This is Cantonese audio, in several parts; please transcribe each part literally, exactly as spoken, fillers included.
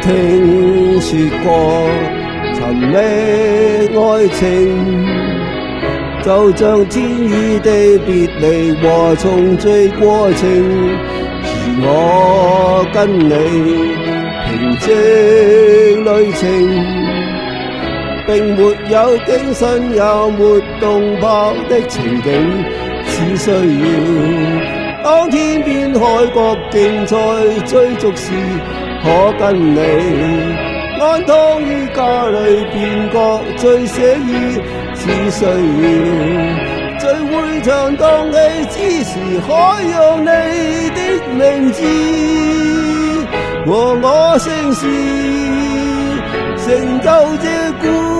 聽說過尋覓愛情，就像天與地別離和重聚過程，而我跟你平靜旅程，並沒有驚心也沒動魄的情景，只需要當天邊海角競賽追逐時，可跟你安躺於家裏便覺最寫意，只需要聚會場蕩氣之時，可用你的名字和我姓氏成就這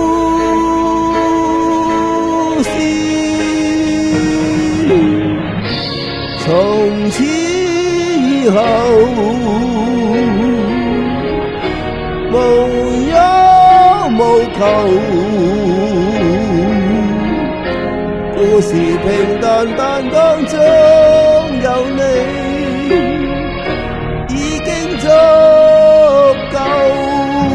故事。從此以後無憂無求，故事平淡但當中有你已經足夠。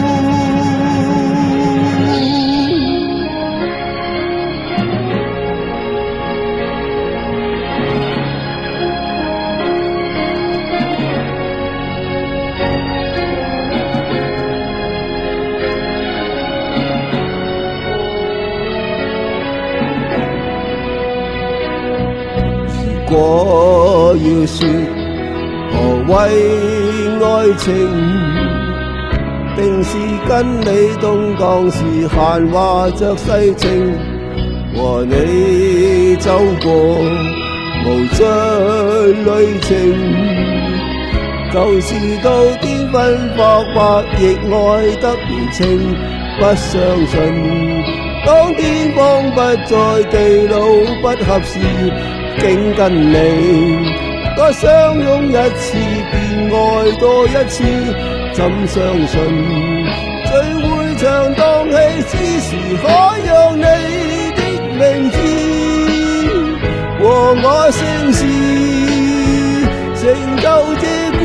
如果要說何謂愛情，定是跟你動盪時閒話着世情，和你走過無盡旅程，就是到巔峰發白亦愛得如情，不相信當天荒不在地老不合時，竟跟你多相擁一次便愛多一次，怎相信聚會場蕩氣之時，可用你的名字和我姓氏成就這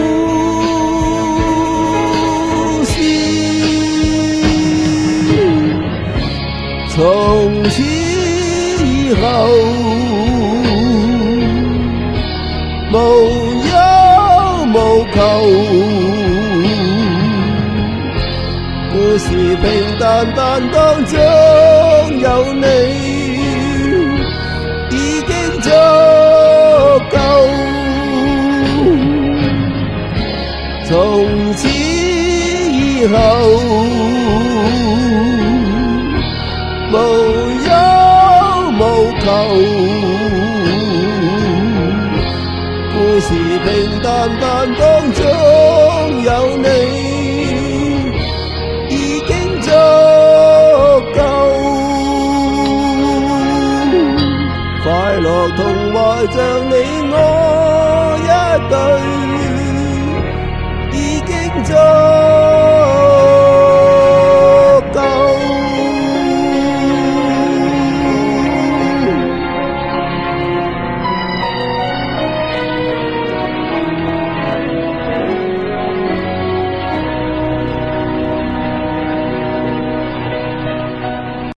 故事。從此以後無憂無求，故事平淡但當中有你已經足夠。從此以後無憂無求，故事平淡但當中有你已經足夠。快樂同懷着你我一對已經足夠。